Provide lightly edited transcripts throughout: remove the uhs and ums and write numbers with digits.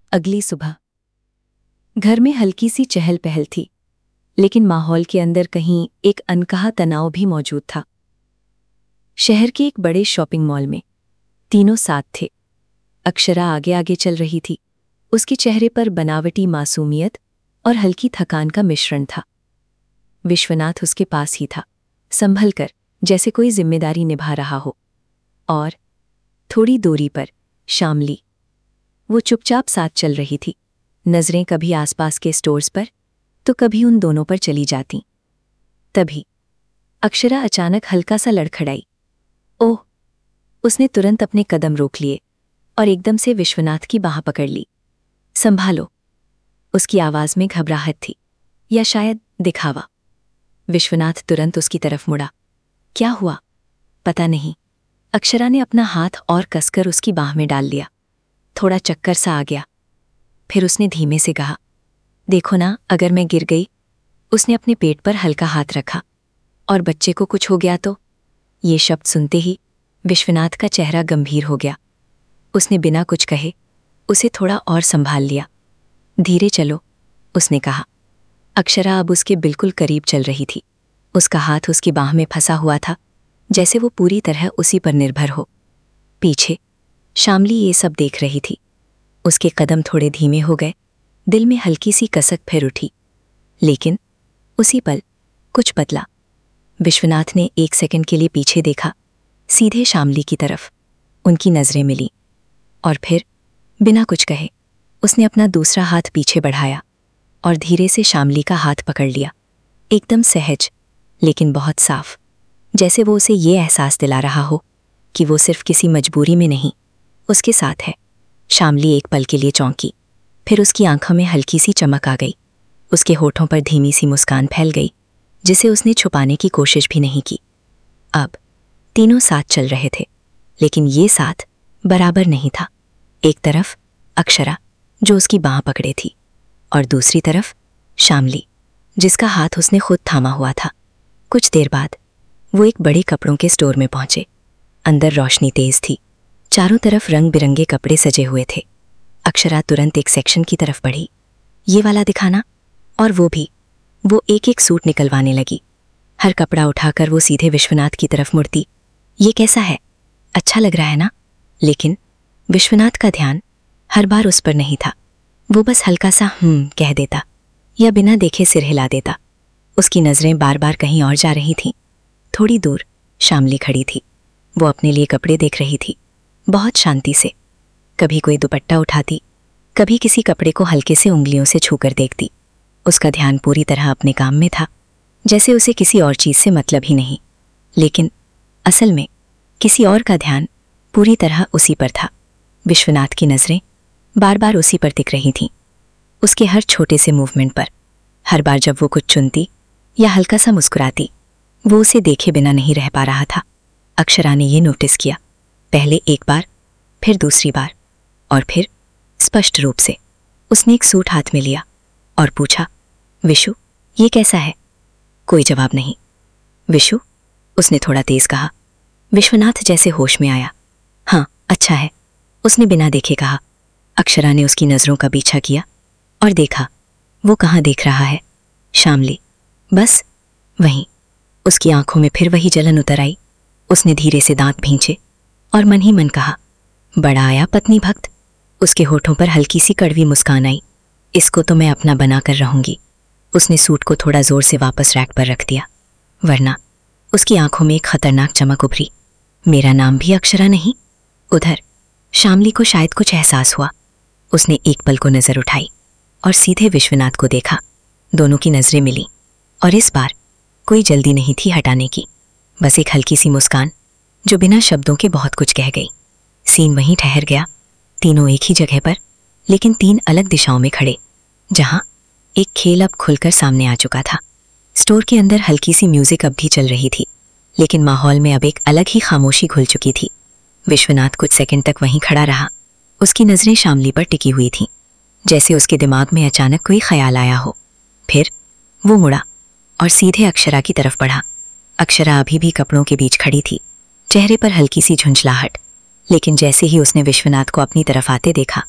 अगली सुबह घर में हल्की सी चहल पहल थी, लेकिन माहौल के अंदर कहीं एक अनकहा तनाव भी मौजूद था। शहर के एक बड़े शॉपिंग मॉल में तीनों साथ थे। अक्षरा आगे आगे चल रही थी। उसके चेहरे पर बनावटी मासूमियत और हल्की थकान का मिश्रण था। विश्वनाथ उसके पास ही था, संभल कर, जैसे कोई जिम्मेदारी निभा रहा हो। और थोड़ी दूरी पर शामली, वो चुपचाप साथ चल रही थी। नजरें कभी आसपास के स्टोर्स पर तो कभी उन दोनों पर चली जाती। तभी अक्षरा अचानक हल्का सा लड़खड़ाई। ओह! उसने तुरंत अपने कदम रोक लिए और एकदम से विश्वनाथ की बाह पकड़ ली। संभालो! उसकी आवाज में घबराहट थी, या शायद दिखावा। विश्वनाथ तुरंत उसकी तरफ मुड़ा। क्या हुआ? पता नहीं। अक्षरा ने अपना हाथ और कसकर उसकी बाह में डाल लिया। थोड़ा चक्कर सा आ गया। फिर उसने धीमे से कहा, देखो ना, अगर मैं गिर गई। उसने अपने पेट पर हल्का हाथ रखा। और बच्चे को कुछ हो गया तो? ये शब्द सुनते ही विश्वनाथ का चेहरा गंभीर हो गया। उसने बिना कुछ कहे उसे थोड़ा और संभाल लिया। धीरे चलो, उसने कहा। अक्षरा अब उसके बिल्कुल करीब चल रही थी। उसका हाथ उसकी बाह में फंसा हुआ था, जैसे वो पूरी तरह उसी पर निर्भर हो। पीछे शामली ये सब देख रही थी। उसके कदम थोड़े धीमे हो गए। दिल में हल्की सी कसक फिर उठी। लेकिन उसी पल कुछ बदला। विश्वनाथ ने एक सेकंड के लिए पीछे देखा, सीधे शामली की तरफ। उनकी नजरें मिली और फिर बिना कुछ कहे उसने अपना दूसरा हाथ पीछे बढ़ाया और धीरे से शामली का हाथ पकड़ लिया। एकदम सहज, लेकिन बहुत साफ, जैसे वो उसे ये एहसास दिला रहा हो कि वो सिर्फ किसी मजबूरी में नहीं, उसके साथ है। शामली एक पल के लिए चौंकी, फिर उसकी आंखों में हल्की सी चमक आ गई। उसके होठों पर धीमी सी मुस्कान फैल गई, जिसे उसने छुपाने की कोशिश भी नहीं की। अब तीनों साथ चल रहे थे, लेकिन ये साथ बराबर नहीं था। एक तरफ अक्षरा, जो उसकी बांह पकड़े थी, और दूसरी तरफ शामली, जिसका हाथ उसने खुद थामा हुआ था। कुछ देर बाद वो एक बड़े कपड़ों के स्टोर में पहुंचे। अंदर रोशनी तेज थी, चारों तरफ रंग बिरंगे कपड़े सजे हुए थे। अक्षरा तुरंत एक सेक्शन की तरफ बढ़ी। ये वाला दिखाना, और वो भी। वो एक एक सूट निकलवाने लगी। हर कपड़ा उठाकर वो सीधे विश्वनाथ की तरफ मुड़ती। ये कैसा है? अच्छा लग रहा है ना? लेकिन विश्वनाथ का ध्यान हर बार उस पर नहीं था। वो बस हल्का सा कह देता या बिना देखे सिर हिला देता। उसकी नजरें बार बार कहीं और जा रही थीं। थोड़ी दूर शामली खड़ी थी। वो अपने लिए कपड़े देख रही थी, बहुत शांति से। कभी कोई दुपट्टा उठाती, कभी किसी कपड़े को हल्के से उंगलियों से छूकर देखती। उसका ध्यान पूरी तरह अपने काम में था, जैसे उसे किसी और चीज से मतलब ही नहीं। लेकिन असल में किसी और का ध्यान पूरी तरह उसी पर था। विश्वनाथ की नजरें बार बार उसी पर टिक रही थीं, उसके हर छोटे से मूवमेंट पर। हर बार जब वो कुछ चुनती या हल्का सा मुस्कुराती, वो उसे देखे बिना नहीं रह पा रहा था। अक्षरा ने ये नोटिस किया, पहले एक बार, फिर दूसरी बार, और फिर स्पष्ट रूप से उसने एक सूट हाथ में लिया और पूछा, विशु, ये कैसा है? कोई जवाब नहीं। विशु, उसने थोड़ा तेज कहा। विश्वनाथ जैसे होश में आया। हाँ, अच्छा है, उसने बिना देखे कहा। अक्षरा ने उसकी नजरों का पीछा किया और देखा वो कहाँ देख रहा है। शामली, बस वहीं। उसकी आंखों में फिर वही जलन उतर आई। उसने धीरे से दांत भींचे और मन ही मन कहा, बड़ा आया पत्नी भक्त। उसके होठों पर हल्की सी कड़वी मुस्कान आई। इसको तो मैं अपना बना कर रहूंगी। उसने सूट को थोड़ा जोर से वापस रैक पर रख दिया, वरना उसकी आंखों में एक खतरनाक चमक उभरी। मेरा नाम भी अक्षरा नहीं? उधर शामली को शायद कुछ एहसास हुआ। उसने एक पल को नजर उठाई और सीधे विश्वनाथ को देखा। दोनों की नजरें मिली और इस बार कोई जल्दी नहीं थी हटाने की, बस एक हल्की सी मुस्कान जो बिना शब्दों के बहुत कुछ कह गई। सीन वहीं ठहर गया, तीनों एक ही जगह पर, लेकिन तीन अलग दिशाओं में खड़े, जहां एक खेल अब खुलकर सामने आ चुका था। स्टोर के अंदर हल्की सी म्यूजिक अब भी चल रही थी, लेकिन माहौल में अब एक अलग ही खामोशी घुल चुकी थी। विश्वनाथ कुछ सेकंड तक वहीं खड़ा रहा। उसकी नजरें शामली पर टिकी हुई थीं, जैसे उसके दिमाग में अचानक कोई ख्याल आया हो। फिर वो मुड़ा और सीधे अक्षरा की तरफ बढ़ा। अक्षरा अभी भी कपड़ों के बीच खड़ी थी, चेहरे पर हल्की सी झुंझलाहट। लेकिन जैसे ही उसने विश्वनाथ को अपनी तरफ आते देखा,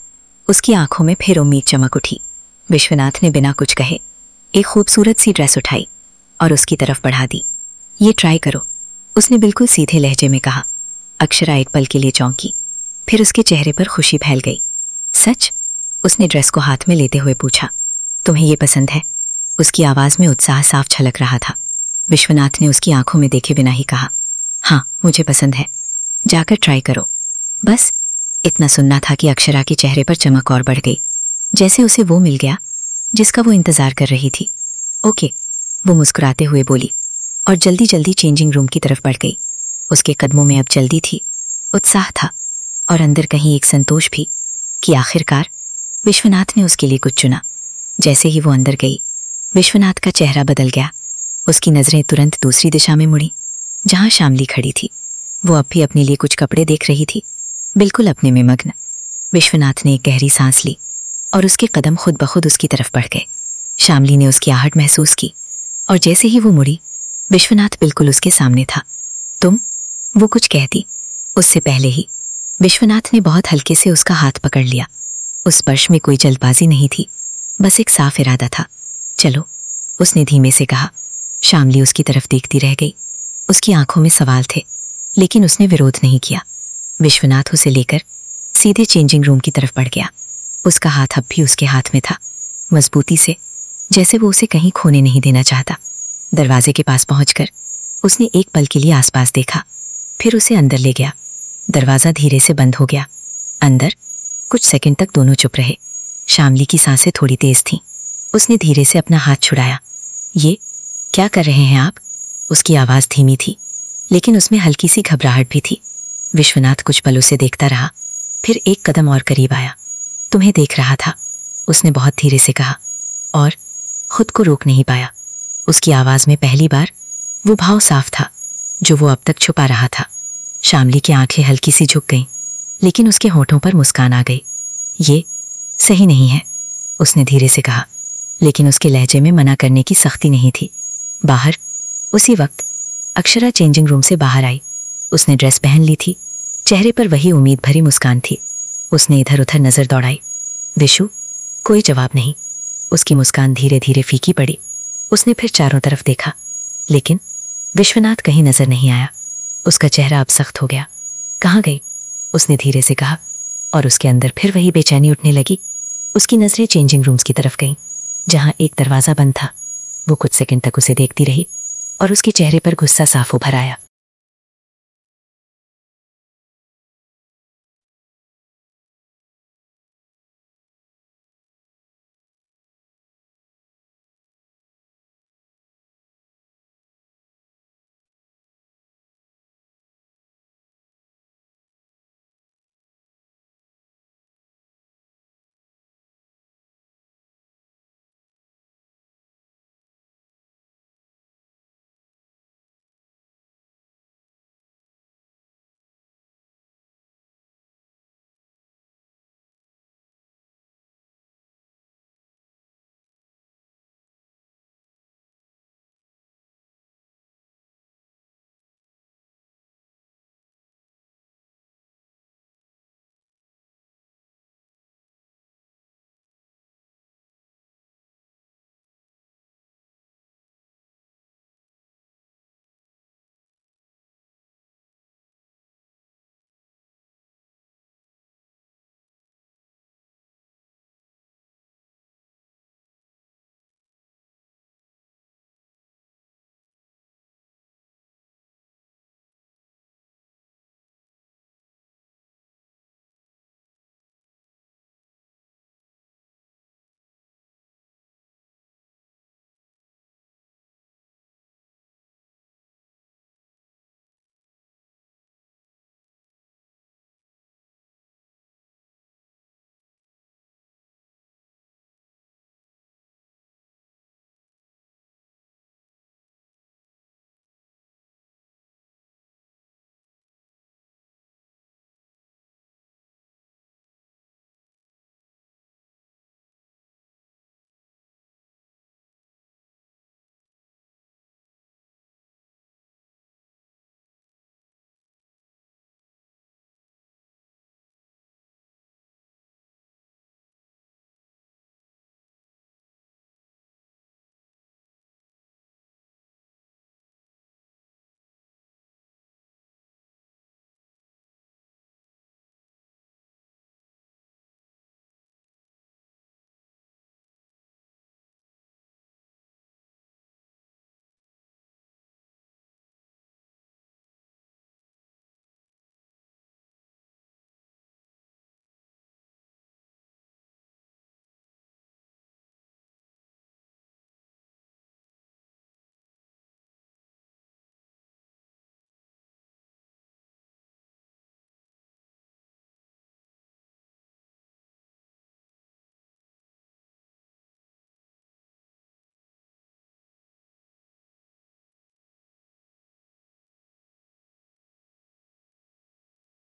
उसकी आंखों में फिर उम्मीद चमक उठी। विश्वनाथ ने बिना कुछ कहे एक खूबसूरत सी ड्रेस उठाई और उसकी तरफ बढ़ा दी। ये ट्राई करो, उसने बिल्कुल सीधे लहजे में कहा। अक्षरा एक पल के लिए चौंकी, फिर उसके चेहरे पर खुशी फैल गई। सच? उसने ड्रेस को हाथ में लेते हुए पूछा। तुम्हें ये पसंद है? उसकी आवाज में उत्साह साफ छलक रहा था। विश्वनाथ ने उसकी आंखों में देखे बिना ही कहा, हाँ मुझे पसंद है, जाकर ट्राई करो। बस इतना सुनना था कि अक्षरा के चेहरे पर चमक और बढ़ गई, जैसे उसे वो मिल गया जिसका वो इंतजार कर रही थी। ओके, वो मुस्कुराते हुए बोली और जल्दी जल्दी चेंजिंग रूम की तरफ बढ़ गई। उसके कदमों में अब जल्दी थी, उत्साह था और अंदर कहीं एक संतोष भी कि आखिरकार विश्वनाथ ने उसके लिए कुछ चुना। जैसे ही वो अंदर गई, विश्वनाथ का चेहरा बदल गया। उसकी नजरें तुरंत दूसरी दिशा में मुड़ी, जहां शामली खड़ी थी। वो अब भी अपने लिए कुछ कपड़े देख रही थी, बिल्कुल अपने में मग्न। विश्वनाथ ने एक गहरी सांस ली और उसके कदम खुद ब खुद उसकी तरफ बढ़ गए। शामली ने उसकी आहट महसूस की और जैसे ही वो मुड़ी, विश्वनाथ बिल्कुल उसके सामने था। तुम? वो कुछ कहती, उससे पहले ही विश्वनाथ ने बहुत हल्के से उसका हाथ पकड़ लिया। उस स्पर्श में कोई जल्दबाजी नहीं थी, बस एक साफ इरादा था। चलो, उसने धीमे से कहा। शामली उसकी तरफ देखती रह गई। उसकी आंखों में सवाल थे, लेकिन उसने विरोध नहीं किया। विश्वनाथ उसे लेकर सीधे चेंजिंग रूम की तरफ बढ़ गया। उसका हाथ अब भी उसके हाथ में था, मजबूती से, जैसे वो उसे कहीं खोने नहीं देना चाहता। दरवाजे के पास पहुंचकर उसने एक पल के लिए आसपास देखा, फिर उसे अंदर ले गया। दरवाजा धीरे से बंद हो गया। अंदर कुछ सेकंड तक दोनों चुप रहे। शामली की सांसें थोड़ी तेज थीं। उसने धीरे से अपना हाथ छुड़ाया। ये क्या कर रहे हैं आप? उसकी आवाज धीमी थी, लेकिन उसमें हल्की सी घबराहट भी थी। विश्वनाथ कुछ पल उसे देखता रहा, फिर एक कदम और करीब आया। तुम्हें देख रहा था, उसने बहुत धीरे से कहा और खुद को रोक नहीं पाया। उसकी आवाज में पहली बार वो भाव साफ था जो वो अब तक छुपा रहा था। शामली की आंखें हल्की सी झुक गईं, लेकिन उसके होठों पर मुस्कान आ गई। ये सही नहीं है, उसने धीरे से कहा, लेकिन उसके लहजे में मना करने की सख्ती नहीं थी। बाहर उसी वक्त अक्षरा चेंजिंग रूम से बाहर आई। उसने ड्रेस पहन ली थी, चेहरे पर वही उम्मीद भरी मुस्कान थी। उसने इधर उधर नजर दौड़ाई। विशु? कोई जवाब नहीं। उसकी मुस्कान धीरे धीरे फीकी पड़ी। उसने फिर चारों तरफ देखा, लेकिन विश्वनाथ कहीं नजर नहीं आया। उसका चेहरा अब सख्त हो गया। कहाँ गई? उसने धीरे से कहा और उसके अंदर फिर वही बेचैनी उठने लगी। उसकी नजरें चेंजिंग रूम्स की तरफ गईं, जहां एक दरवाजा बंद था। वो कुछ सेकंड तक उसे देखती रही और उसके चेहरे पर गुस्सा साफ उभर आया।